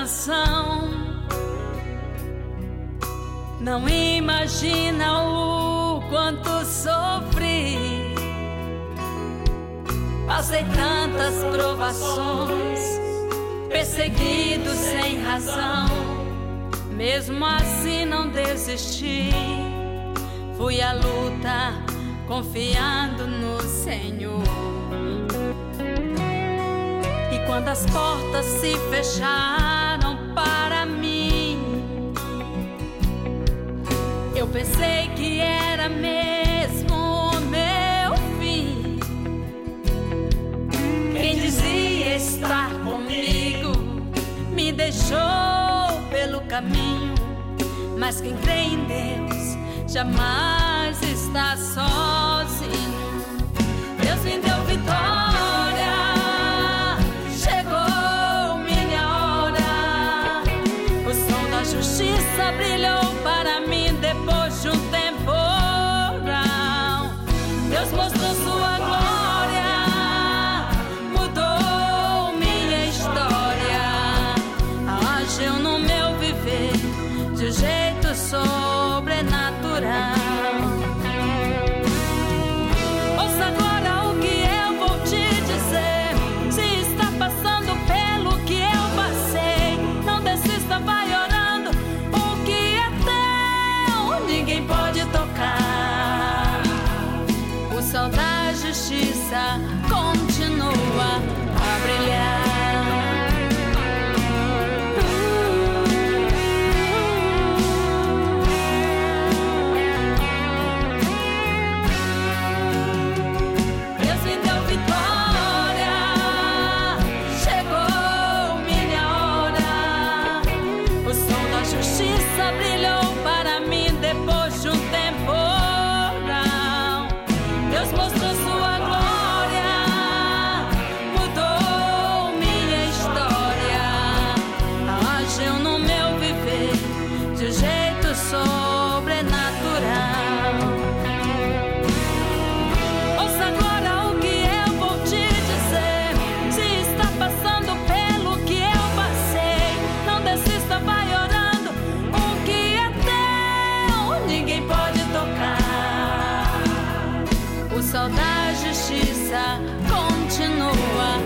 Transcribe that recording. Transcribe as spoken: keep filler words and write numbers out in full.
canção. Não imagina o quanto sofri. Passei tantas provações, perseguido sem razão. Mesmo assim não desisti. Fui à luta confiando no Senhor. E quando as portas se fecharam para mim, eu pensei que era mesmo o meu fim. Quem dizia estar comigo me deixou pelo caminho, mas quem crê em Deus jamais está sozinho. Deus me deu vitória, chegou minha hora. O sol da justiça brilhou para mim depois de um temporal. Deus mostrou sua glória, mudou minha história, agiu no meu viver de jeito sobrenatural. Ouça agora o que eu vou te dizer. Se está passando pelo que eu passei, não desista, vai orando. O que é teu, ninguém pode tocar. O sol da justiça continua a brilhar. O sol da justiça continua